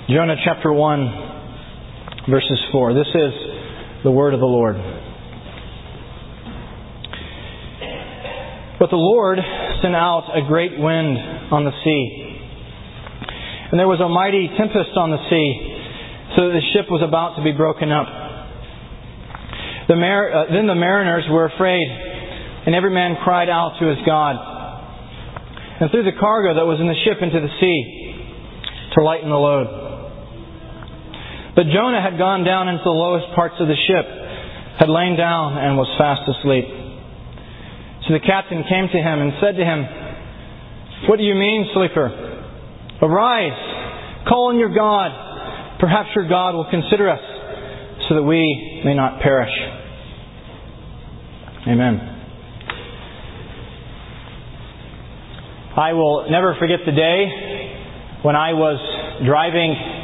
Jonah chapter 1, verses 4. This is the word of the Lord. But the Lord sent out a great wind on the sea, and there was a mighty tempest on the sea, so that the ship was about to be broken up. Then the mariners were afraid, and every man cried out to his God, and threw the cargo that was in the ship into the sea to lighten the load. But Jonah had gone down into the lowest parts of the ship, had lain down, and was fast asleep. So the captain came to him and said to him, "What do you mean, sleeper? Arise, call on your God. Perhaps your God will consider us, so that we may not perish." Amen. I will never forget the day when I was driving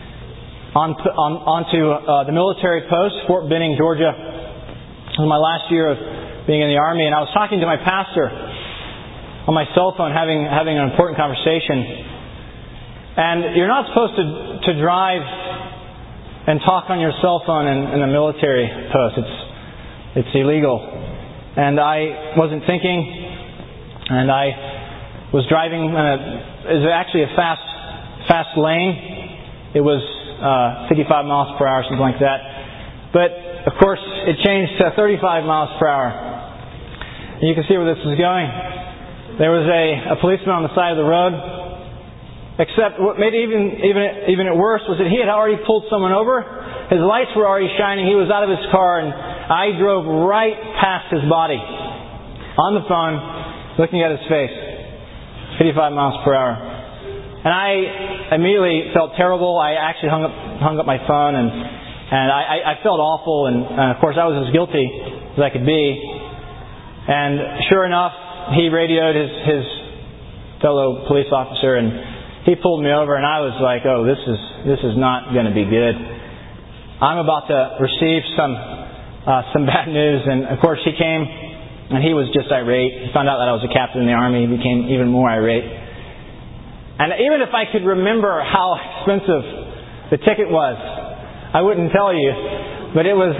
onto the military post, Fort Benning, Georgia. It was my last year of being in the Army, and I was talking to my pastor on my cell phone, having an important conversation. And you're not supposed to drive and talk on your cell phone in a military post. It's illegal. And I wasn't thinking, and I was driving. It was actually a fast lane. It was 55 miles per hour, something like that. But, of course, it changed to 35 miles per hour. And you can see where this is going. There was a policeman on the side of the road. Except what made it even worse was that he had already pulled someone over. His lights were already shining. He was out of his car, and I drove right past his body on the phone, looking at his face. 55 miles per hour. And I immediately felt terrible. I actually hung up my phone, and I felt awful. And of course, I was as guilty as I could be. And sure enough, he radioed his fellow police officer, and he pulled me over. And I was like, "Oh, this is not going to be good. I'm about to receive some bad news." And of course, he came, and he was just irate. He found out that I was a captain in the Army. He became even more irate. And even if I could remember how expensive the ticket was, I wouldn't tell you. But it was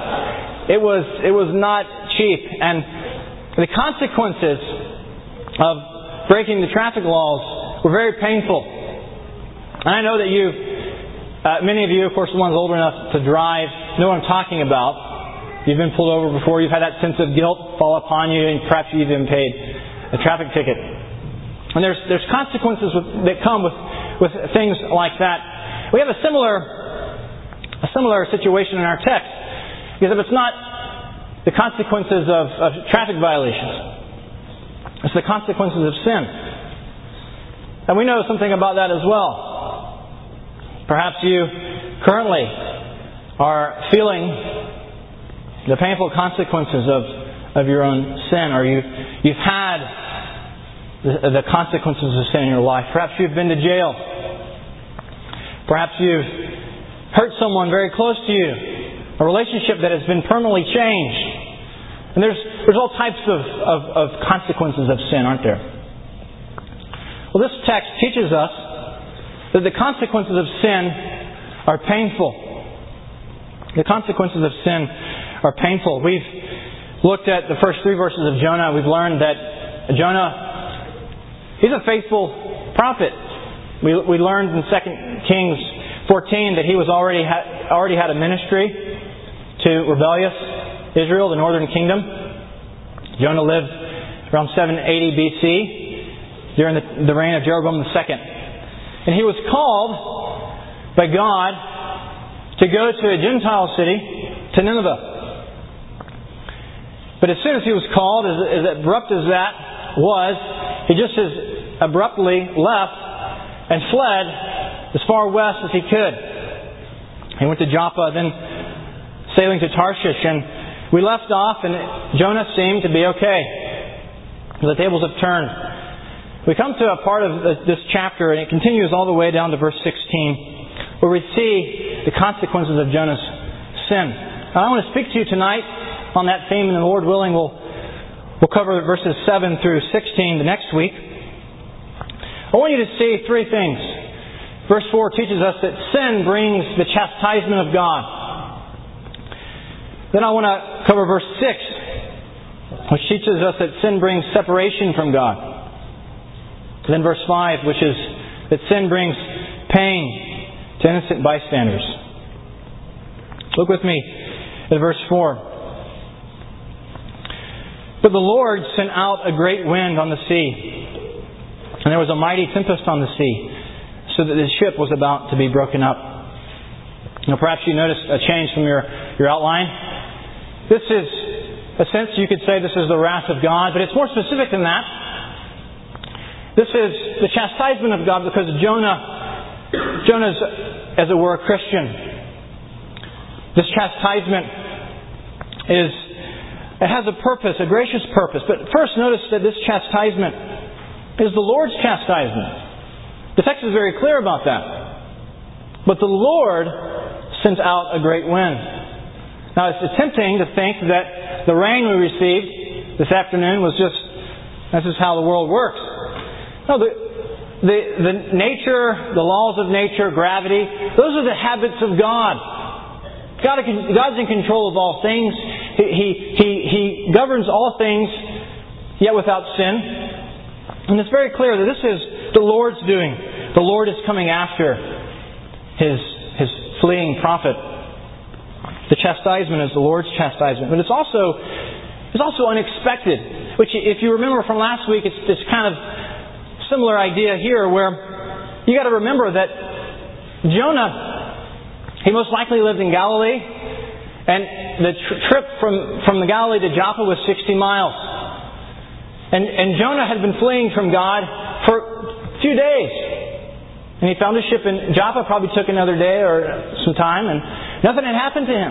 not cheap. And the consequences of breaking the traffic laws were very painful. And I know that many of you, of course, the ones old enough to drive, know what I'm talking about. You've been pulled over before. You've had that sense of guilt fall upon you, and perhaps you've even paid a traffic ticket. And there's consequences that come with things like that. We have a similar situation in our text. Because if it's not the consequences of traffic violations, it's the consequences of sin. And we know something about that as well. Perhaps you currently are feeling the painful consequences of your own sin, or you've had the consequences of sin in your life. Perhaps you've been to jail. Perhaps you've hurt someone very close to you. A relationship that has been permanently changed. And there's all types of consequences of sin, aren't there? Well, this text teaches us that the consequences of sin are painful. The consequences of sin are painful. We've looked at the first 3 verses of Jonah. We've learned that Jonah, he's a faithful prophet. We learned in 2 Kings 14 that he was already had a ministry to rebellious Israel, the northern kingdom. Jonah lived around 780 BC during the reign of Jeroboam II. And he was called by God to go to a Gentile city, to Nineveh. But as soon as he was called, as abrupt as that was, he just as abruptly left and fled as far west as he could. He went to Joppa, then sailing to Tarshish, and we left off, and Jonah seemed to be okay. The tables have turned. We come to a part of this chapter, and it continues all the way down to verse 16, where we see the consequences of Jonah's sin. Now, I want to speak to you tonight on that theme, and the Lord willing, we'll cover verses 7 through 16 the next week. I want you to see 3 things Verse 4 teaches us that sin brings the chastisement of God. Then I want to cover verse 6, which teaches us that sin brings separation from God. Then verse 5, which is that sin brings pain to innocent bystanders. Look with me at verse 4. But the Lord sent out a great wind on the sea, and there was a mighty tempest on the sea, so that the ship was about to be broken up. Now perhaps you noticed a change from your outline. This is, a sense you could say this is the wrath of God, but it's more specific than that. This is the chastisement of God because Jonah's, as it were, a Christian. This chastisement it has a purpose, a gracious purpose. But first notice that this chastisement is the Lord's chastisement. The text is very clear about that. But the Lord sent out a great wind. Now it's tempting to think that the rain we received this afternoon was just, this is how the world works. No, the nature, the laws of nature, gravity, those are the habits of God. God's in control of all things. He governs all things, yet without sin. And it's very clear that this is the Lord's doing. The Lord is coming after His fleeing prophet. The chastisement is the Lord's chastisement. But it's also unexpected. Which, if you remember from last week, it's this kind of similar idea here where you got to remember that Jonah, he most likely lived in Galilee, and the trip from the Galilee to Joppa was 60 miles. And Jonah had been fleeing from God for a few days. And he found a ship in Joppa, probably took another day or some time, and nothing had happened to him.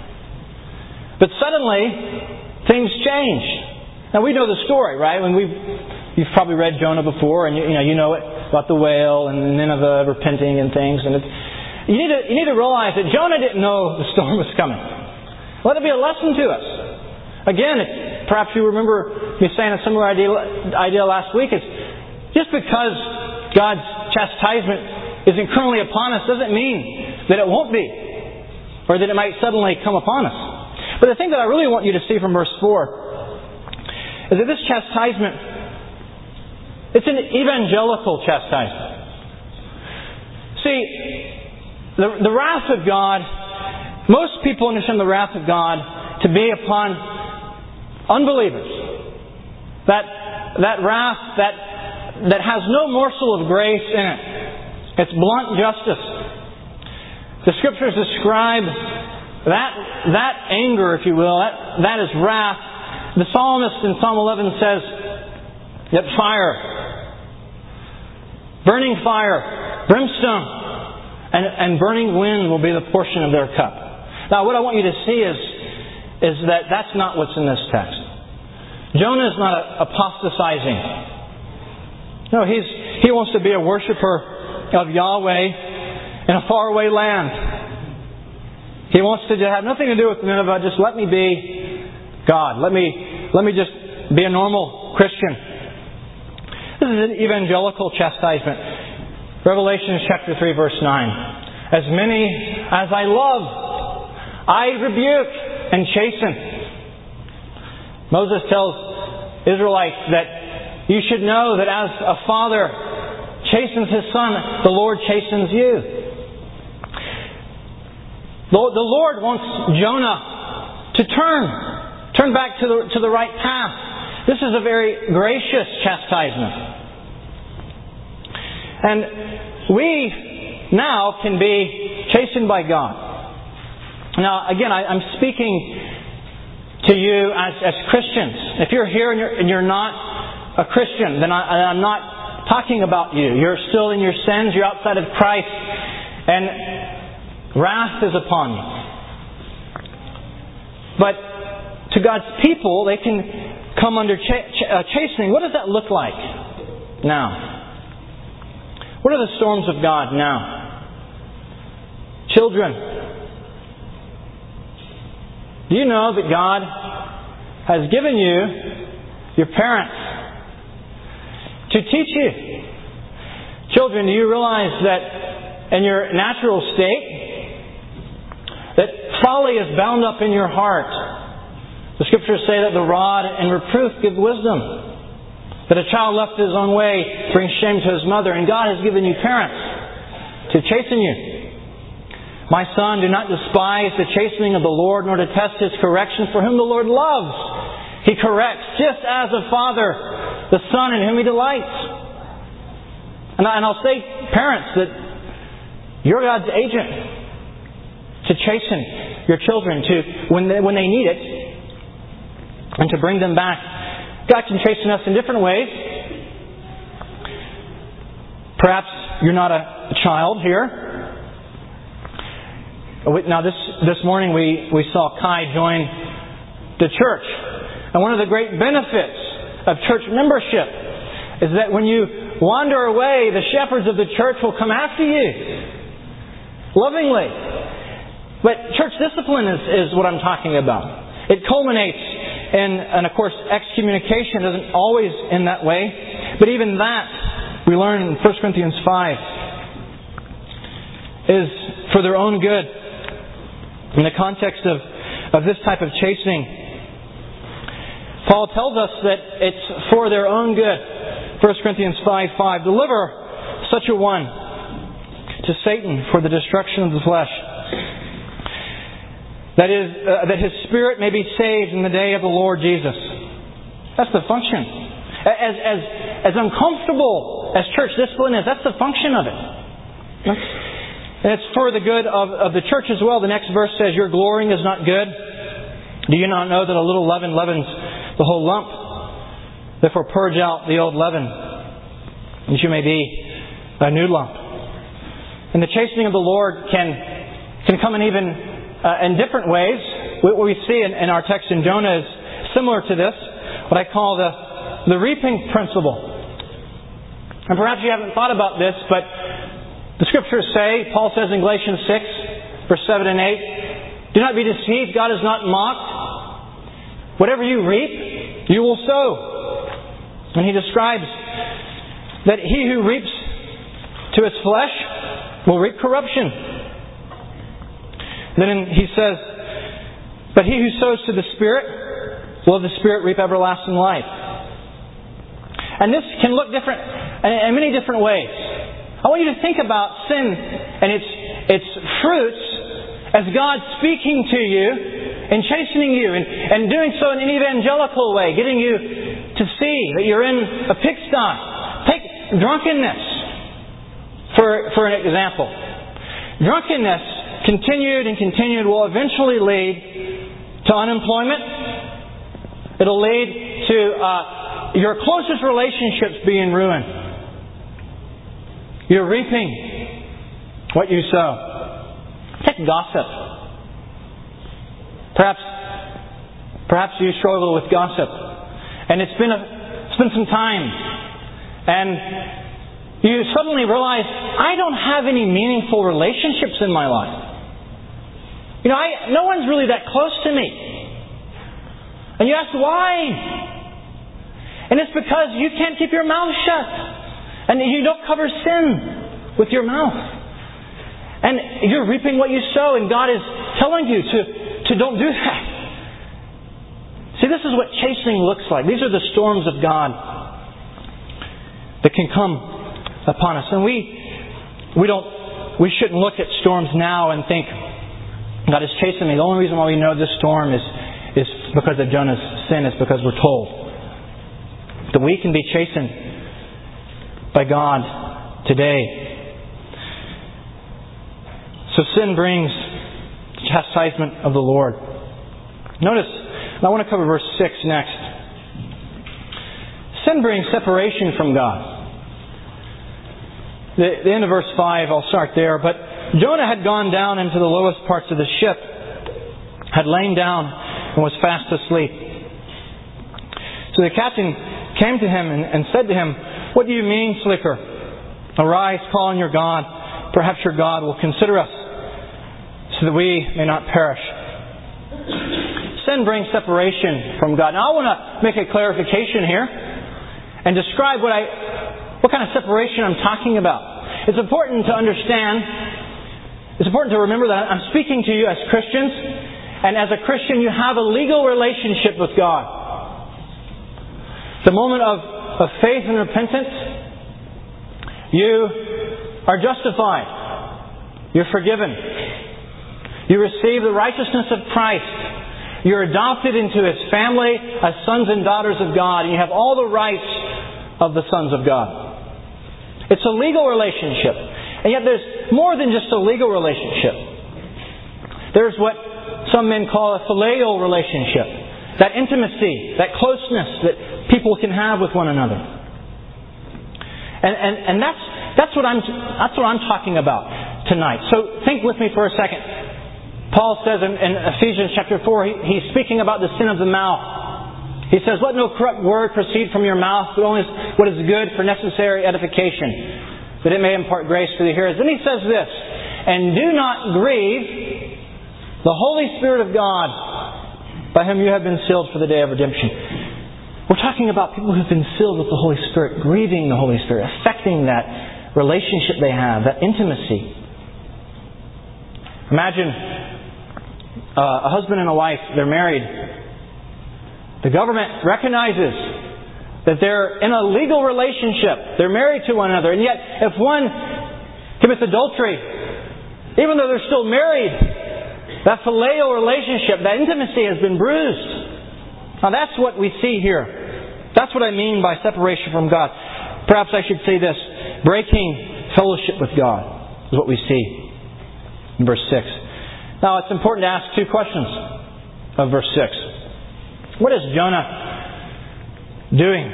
But suddenly, things changed. Now we know the story, right? You've probably read Jonah before, and you know it about the whale and Nineveh repenting and things. And you need to realize that Jonah didn't know the storm was coming. Let it be a lesson to us. Again, perhaps you remember me saying a similar idea last week. It's just because God's chastisement isn't currently upon us doesn't mean that it won't be, or that it might suddenly come upon us. But the thing that I really want you to see from verse 4 is that this chastisement, it's an evangelical chastisement. See, the wrath of God, most people understand the wrath of God to be upon unbelievers. That wrath that has no morsel of grace in it. It's blunt justice. The Scriptures describe that anger, if you will, that is wrath. The psalmist in Psalm 11 says that burning fire, brimstone, and burning wind will be the portion of their cup. Now, what I want you to see is that that's not what's in this text. Jonah is not apostatizing. No, he wants to be a worshiper of Yahweh in a faraway land. He wants to have nothing to do with Nineveh. Just let me be God. Let me just be a normal Christian. This is an evangelical chastisement. Revelation chapter 3, verse 9. As many as I love, I rebuke and chasten. Moses tells Israelites that you should know that as a father chastens his son, the Lord chastens you. The Lord wants Jonah to turn back to the right path. This is a very gracious chastisement. And we now can be chastened by God. Now, again, I'm speaking to you as Christians. If you're here and you're not a Christian, then I'm not talking about you. You're still in your sins. You're outside of Christ. And wrath is upon you. But to God's people, they can come under chastening. What does that look like now? What are the storms of God now? Children, do you know that God has given you your parents to teach you? Children, do you realize that in your natural state, that folly is bound up in your heart. The Scriptures say that the rod and reproof give wisdom. That a child left his own way brings shame to his mother, and God has given you parents to chasten you. My son, do not despise the chastening of the Lord, nor detest His correction, for whom the Lord loves. He corrects, just as a father, the son in whom He delights. And I'll say, parents, that you're God's agent to chasten your children when they need it, and to bring them back. God can chasten us in different ways. Perhaps you're not a child here. Now this morning we saw Kai join the church. And one of the great benefits of church membership is that when you wander away, the shepherds of the church will come after you lovingly. But church discipline is what I'm talking about. It culminates and of course, excommunication isn't always in that way. But even that, we learn in 1 Corinthians 5, is for their own good. In the context of this type of chastening, Paul tells us that it's for their own good. 1 Corinthians 5:5, deliver such a one to Satan for the destruction of the flesh, that his spirit may be saved in the day of the Lord Jesus. That's the function. As uncomfortable as church discipline is, that's the function of it. And it's for the good of the church as well. The next verse says, your glorying is not good. Do you not know that a little leaven leavens the whole lump? Therefore purge out the old leaven, that you may be a new lump. And the chastening of the Lord can come in even in different ways. What we see in our text in Jonah is similar to this, what I call the reaping principle. And perhaps you haven't thought about this, but the Scriptures say, Paul says in Galatians 6, verse 7 and 8, do not be deceived, God is not mocked. Whatever you reap, you will sow. And he describes that he who reaps to his flesh will reap corruption. Then he says, but he who sows to the Spirit will of the Spirit reap everlasting life. And this can look different in many different ways. I want you to think about sin and its fruits as God speaking to you and chastening you and doing so in an evangelical way, getting you to see that you're in a pigsty. Take drunkenness for an example. Drunkenness continued will eventually lead to unemployment. It'll lead to your closest relationships being ruined. You're reaping what you sow. Take gossip. Perhaps you struggle with gossip, and it's been some time, and you suddenly realize, I don't have any meaningful relationships in my life. No one's really that close to me. And you ask why? And it's because you can't keep your mouth shut. And you don't cover sin with your mouth. And you're reaping what you sow, and God is telling you to don't do that. See, this is what chastening looks like. These are the storms of God that can come upon us. And we shouldn't look at storms now and think, God is chastening me. The only reason why we know this storm is because of Jonah's sin, is because we're told that we can be chastened by God today. So sin brings chastisement of the Lord. Notice, I want to cover verse 6 next. Sin brings separation from God. The end of verse 5, I'll start there. But Jonah had gone down into the lowest parts of the ship, had lain down, and was fast asleep. So the captain came to him and said to him, what do you mean, sleeper? Arise, call on your God. Perhaps your God will consider us, so that we may not perish. Sin brings separation from God. Now I want to make a clarification here and describe what kind of separation I'm talking about. It's important to understand, it's important to remember that I'm speaking to you as Christians, and as a Christian you have a legal relationship with God. The moment of faith and repentance, you are justified. You're forgiven. You receive the righteousness of Christ. You're adopted into His family as sons and daughters of God, and you have all the rights of the sons of God. It's a legal relationship. And yet there's more than just a legal relationship. There's what some men call a filial relationship. That intimacy, that closeness that people can have with one another. And that's what I'm talking about tonight. So think with me for a second. Paul says in Ephesians chapter 4, he's speaking about the sin of the mouth. He says, "Let no corrupt word proceed from your mouth, but only what is good for necessary edification, that it may impart grace to the hearers." Then he says this, "And do not grieve the Holy Spirit of God, by whom you have been sealed for the day of redemption." We're talking about people who've been sealed with the Holy Spirit, grieving the Holy Spirit, affecting that relationship they have, that intimacy. Imagine a husband and a wife, they're married. The government recognizes that they're in a legal relationship. They're married to one another. And yet, if one commits adultery, even though they're still married, that filial relationship, that intimacy has been bruised. Now that's what we see here. That's what I mean by separation from God. Perhaps I should say this. Breaking fellowship with God is what we see in verse 6. Now it's important to ask two questions of verse 6. What is Jonah doing?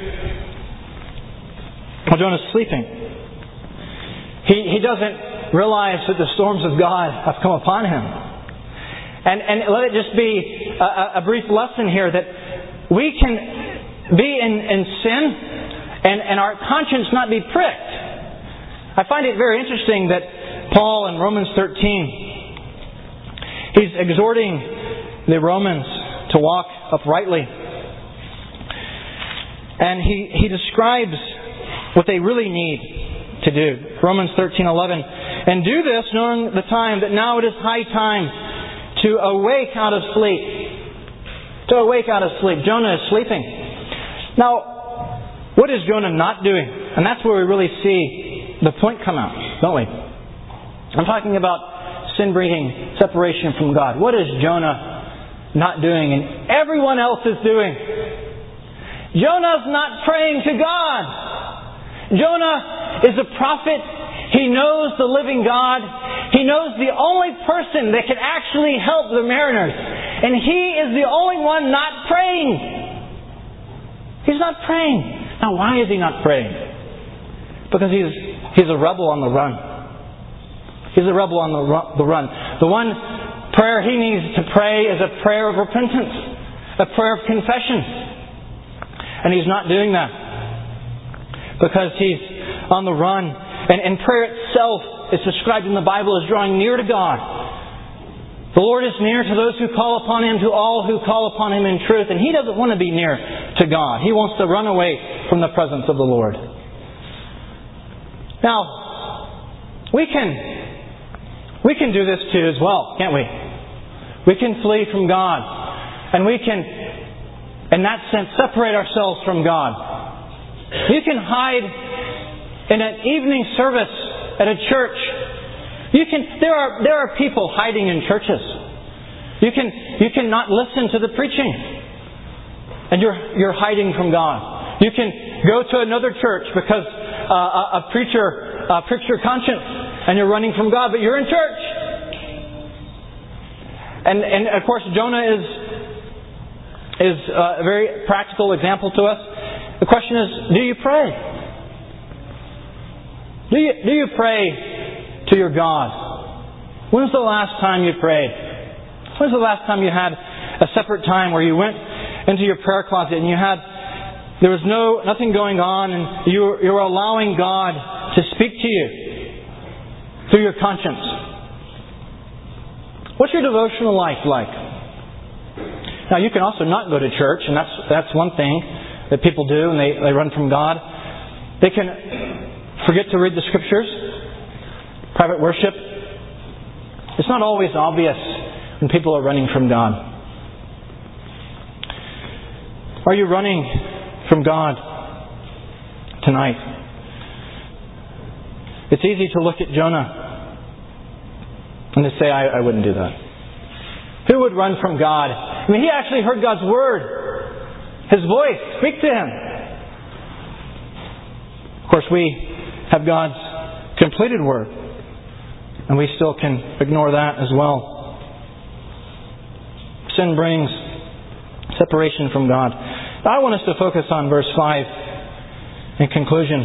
Well, Jonah's sleeping. He doesn't realize that the storms of God have come upon him. And let it just be a brief lesson here that we can be in sin and our conscience not be pricked. I find it very interesting that Paul in Romans 13, he's exhorting the Romans to walk uprightly. And he describes what they really need to do. Romans 13:11. "And do this, knowing the time, that now it is high time to awake out of sleep." To awake out of sleep. Jonah is sleeping. Now, what is Jonah not doing? And that's where we really see the point come out, don't we? I'm talking about sin-breeding separation from God. What is Jonah not doing and everyone else is doing? Jonah's not praying to God. Jonah is a prophet. He knows the living God. He knows the only person that can actually help the mariners. And he is the only one not praying. He's not praying. Now, why is he not praying? Because he's a rebel on the run. He's a rebel on the run. The one prayer he needs to pray is a prayer of repentance, a prayer of confession. And he's not doing that because he's on the run. And prayer itself is described in the Bible as drawing near to God. The Lord is near to those who call upon Him, to all who call upon Him in truth. And He doesn't want to be near to God. He wants to run away from the presence of the Lord. Now, we can do this too as well, can't we? We can flee from God. And we can, in that sense, separate ourselves from God. You can hide in an evening service at a church. There are people hiding in churches. You can not listen to the preaching, and you're hiding from God. You can go to another church because a preacher pricks your conscience, and you're running from God, but you're in church. And of course, Jonah is a very practical example to us. The question is, do you pray? Do you pray to your God? When's the last time you prayed? When's the last time you had a separate time where you went into your prayer closet and there was nothing going on, and you were allowing God to speak to you through your conscience? What's your devotional life like? Now, you can also not go to church, and that's one thing that people do, and they run from God. They can forget to read the Scriptures. private worship. It's not always obvious when people are running from God. Are you running from God tonight? It's easy to look at Jonah and to say, I wouldn't do that. Who would run from God? I mean, he actually heard God's word, His voice speak to him. Of course, we have God's completed word, and we still can ignore that as well. Sin brings separation from God. I want us to focus on verse 5 in conclusion.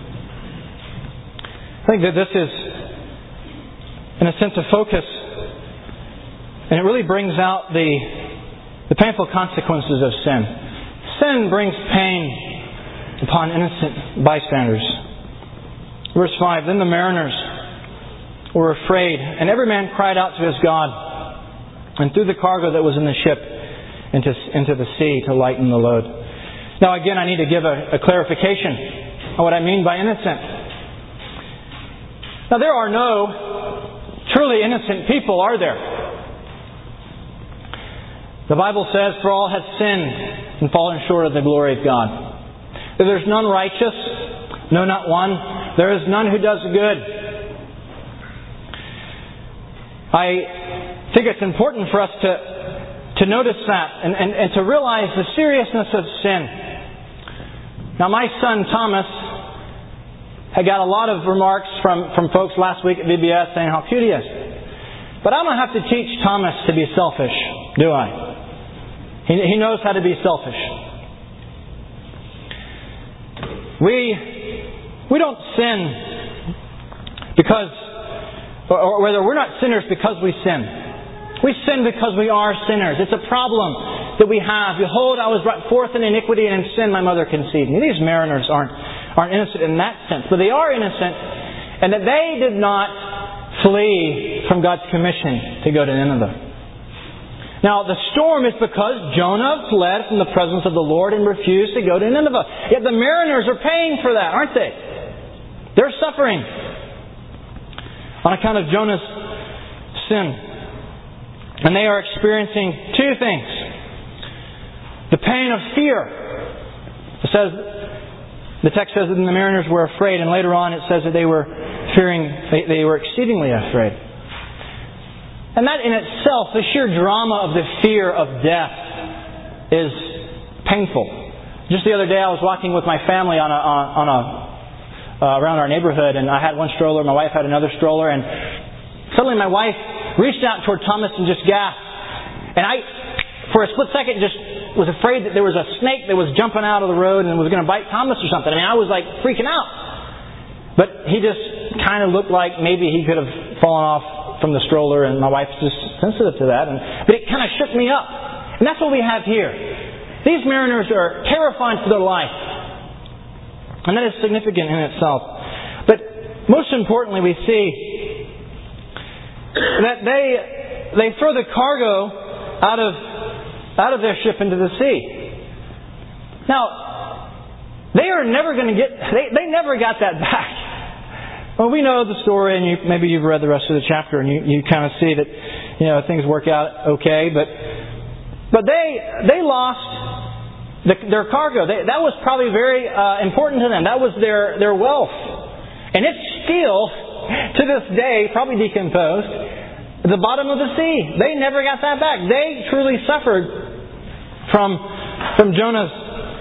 I think that this is, in a sense, a focus, and it really brings out the painful consequences of sin. Sin brings pain upon innocent bystanders. Verse 5, then the mariners were afraid, and every man cried out to his God, and threw the cargo that was in the ship into the sea to lighten the load. Now again, I need to give a clarification on what I mean by innocent. Now there are no truly innocent people, are there? The Bible says, for all have sinned and fallen short of the glory of God. There's none righteous, no, not one. There is none who does good. I think it's important for us to notice that and to realize the seriousness of sin. Now my son Thomas had got a lot of remarks from folks last week at VBS saying how cute he is. But I don't have to teach Thomas to be selfish, do I? He knows how to be selfish. We don't sin because, or whether we're not sinners because we sin. We sin because we are sinners. It's a problem that we have. Behold, I was brought forth in iniquity, and in sin my mother conceived me. These mariners aren't innocent in that sense, but they are innocent, and that they did not flee from God's commission to go to Nineveh. Now, the storm is because Jonah fled from the presence of the Lord and refused to go to Nineveh. Yet the mariners are paying for that, aren't they? They're suffering on account of Jonah's sin. And they are experiencing two things. The pain of fear. It says, the text says that the mariners were afraid, and later on it says that they were fearing, they were exceedingly afraid. And that in itself, the sheer drama of the fear of death is painful. Just the other day I was walking with my family around our neighborhood, and I had one stroller, my wife had another stroller, and suddenly my wife reached out toward Thomas and just gasped. And I, for a split second, just was afraid that there was a snake that was jumping out of the road and was going to bite Thomas or something. I mean, I was like freaking out. But he just kind of looked like maybe he could have fallen off from the stroller, and my wife's just sensitive to that. But it kind of shook me up. And that's what we have here. These mariners are terrified for their life. And that is significant in itself. But most importantly, we see that they throw the cargo out of their ship into the sea. Now, they are never going to they never got that back. Well, we know the story, and maybe you've read the rest of the chapter, and you kind of see that things work out okay. But they lost their cargo. That was probably very important to them. That was their wealth, and it's still to this day probably decomposed at the bottom of the sea. They never got that back. They truly suffered from Jonah's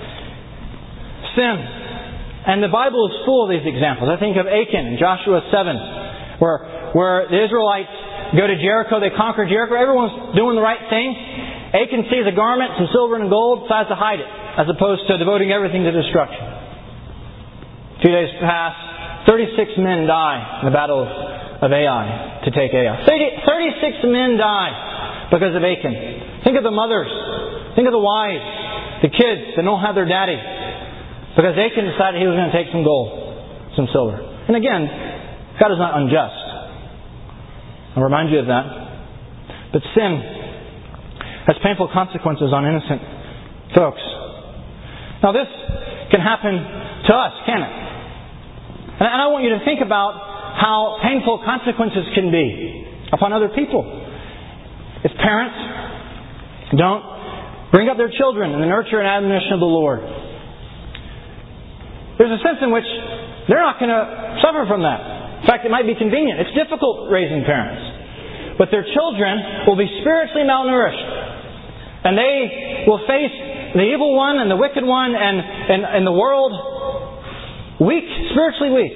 sin. And the Bible is full of these examples. I think of Achan in Joshua 7, where the Israelites go to Jericho, they conquer Jericho, everyone's doing the right thing. Achan sees a garment, some silver and gold, decides to hide it, as opposed to devoting everything to destruction. 2 days pass, 36 men die in the battle of Ai to take Ai. 36 men die because of Achan. Think of the mothers, think of the wives, the kids that don't have their daddy. Because Achan decided he was going to take some gold, some silver. And again, God is not unjust. I'll remind you of that. But sin has painful consequences on innocent folks. Now this can happen to us, can it? And I want you to think about how painful consequences can be upon other people. If parents don't bring up their children in the nurture and admonition of the Lord, there's a sense in which they're not going to suffer from that. In fact, it might be convenient. It's difficult raising parents. But their children will be spiritually malnourished. And they will face the evil one and the wicked one and the world weak, spiritually weak.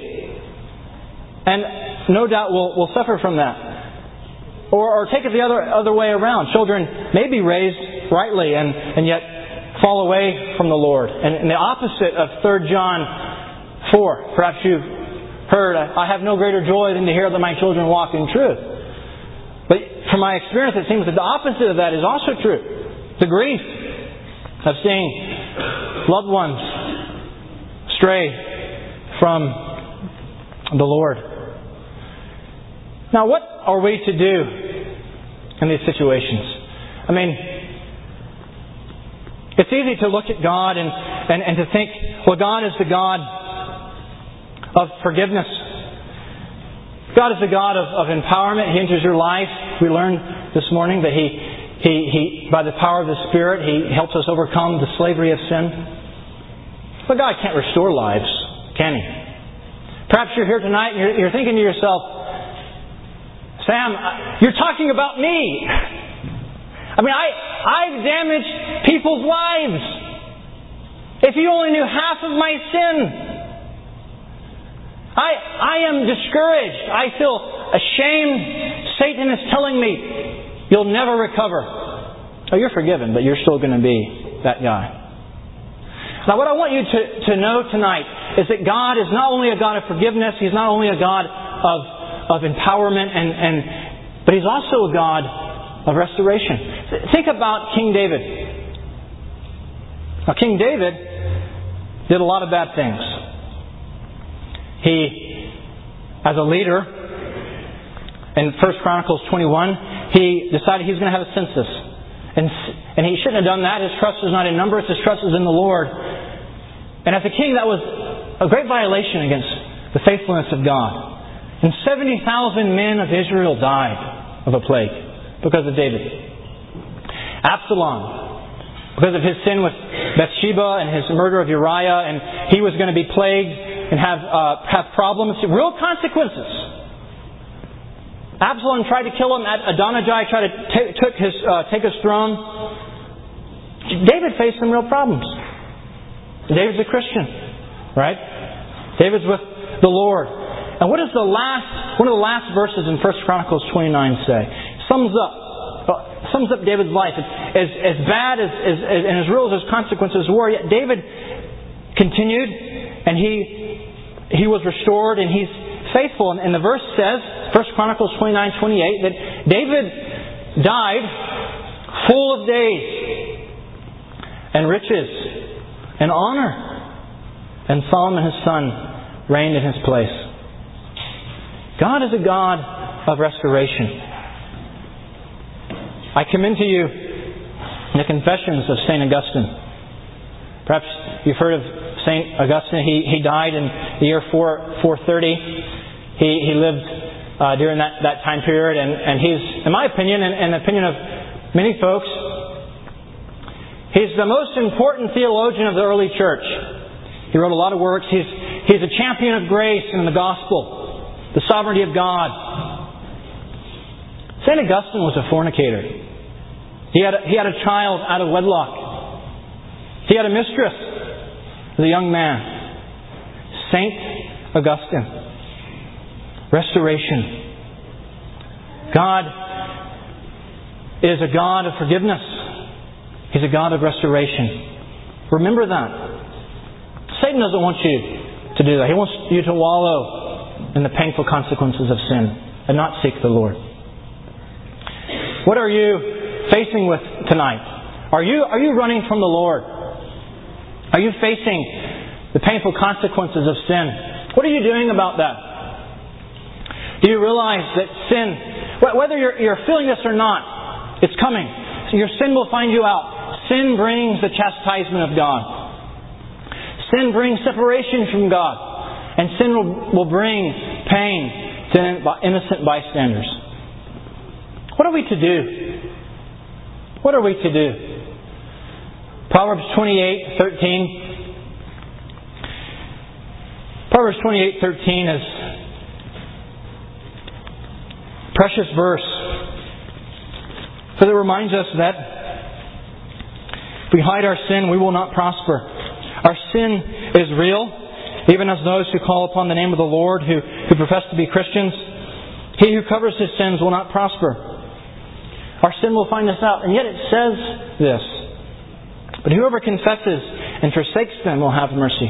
And no doubt will suffer from that. Or take it the other way around. Children may be raised rightly and yet fall away from the Lord. And the opposite of 3 John 4. Perhaps you've heard, I have no greater joy than to hear that my children walk in truth. But from my experience, it seems that the opposite of that is also true. The grief of seeing loved ones stray from the Lord. Now, what are we to do in these situations? I mean, it's easy to look at God and to think, well, God is the God of forgiveness. God is the God of empowerment. He enters your life. We learned this morning that He by the power of the Spirit, He helps us overcome the slavery of sin. But God can't restore lives, can He? Perhaps you're here tonight and you're thinking to yourself, Sam, you're talking about me. I mean, I've damaged people's lives. If you only knew half of my sin. I am discouraged. I feel ashamed. Satan is telling me, you'll never recover. Oh, you're forgiven, but you're still going to be that guy. Now, what I want you to know tonight is that God is not only a God of forgiveness, He's not only a God of empowerment, but He's also a God of restoration. Think about King David. Now, King David did a lot of bad things. He, as a leader, in 1 Chronicles 21, he decided he was going to have a census. And he shouldn't have done that. His trust was not in numbers. His trust was in the Lord. And as a king, that was a great violation against the faithfulness of God. And 70,000 men of Israel died of a plague because of David. Absalom, because of his sin with Bathsheba and his murder of Uriah, and he was going to be plagued and have problems, real consequences. Absalom tried to kill him. Adonijah tried to take his throne. David faced some real problems. David's a Christian, right? David's with the Lord. And what does one of the last verses in 1 Chronicles 29 say? Sums up David's life. As bad and as real as his consequences were, yet David continued, and he was restored, and he's faithful. And the verse says, 1 Chronicles 29:28, that David died full of days and riches and honor, and Solomon his son reigned in his place. God is a God of restoration. I commend to you the Confessions of St. Augustine. Perhaps you've heard of St. Augustine. He died in the year 430. He lived during that time period, and he's, in my opinion, and the opinion of many folks, he's the most important theologian of the early church. He wrote a lot of works. He's a champion of grace and the gospel, the sovereignty of God. St. Augustine was a fornicator. He had a child out of wedlock. He had a mistress as a young man. St. Augustine. Restoration. God is a God of forgiveness. He's a God of restoration. Remember that. Satan doesn't want you to do that. He wants you to wallow in the painful consequences of sin and not seek the Lord. What are you facing with tonight? Are you running from the Lord? Are you facing the painful consequences of sin? What are you doing about that? Do you realize that sin, whether you're feeling this or not, it's coming. Your sin will find you out. Sin brings the chastisement of God. Sin brings separation from God. And sin will bring pain innocent bystanders. What are we to do? What are we to do? Proverbs 28:13. Proverbs 28:13 is a precious verse, because it reminds us that if we hide our sin, we will not prosper. Our sin is real, even as those who call upon the name of the Lord, who profess to be Christians. He who covers his sins will not prosper. Our sin will find us out. And yet it says this: but whoever confesses and forsakes them will have mercy.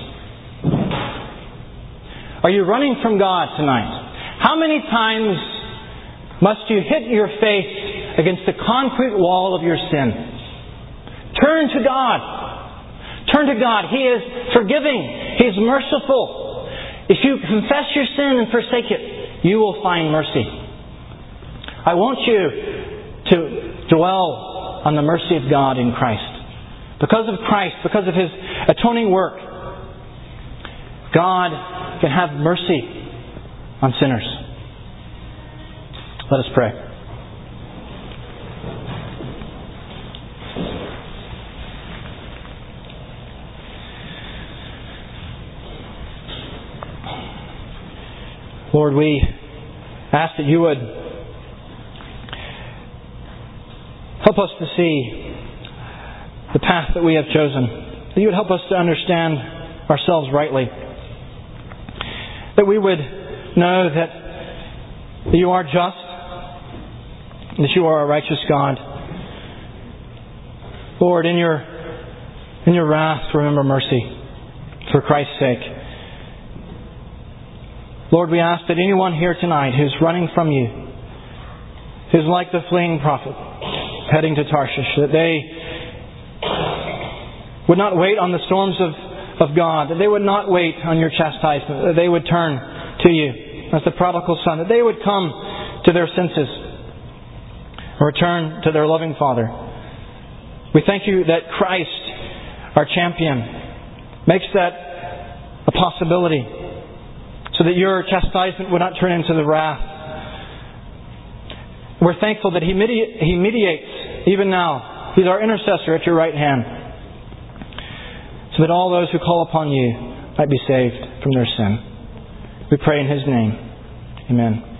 Are you running from God tonight? How many times must you hit your face against the concrete wall of your sin? Turn to God. Turn to God. He is forgiving. He is merciful. If you confess your sin and forsake it, you will find mercy. I want you to dwell on the mercy of God in Christ. Because of Christ, because of His atoning work, God can have mercy on sinners. Let us pray. Lord, we ask that You would help us to see the path that we have chosen. That You would help us to understand ourselves rightly. That we would know that You are just, that You are a righteous God. Lord, in Your wrath, remember mercy for Christ's sake. Lord, we ask that anyone here tonight who's running from You, who's like the fleeing prophet heading to Tarshish, that they would not wait on the storms of God, that they would not wait on Your chastisement, that they would turn to You as the prodigal son, that they would come to their senses and return to their loving Father. We thank You that Christ, our champion, makes that a possibility, so that Your chastisement would not turn into the wrath. We're thankful that He mediates even now. He's our intercessor at Your right hand, so that all those who call upon You might be saved from their sin. We pray in His name. Amen.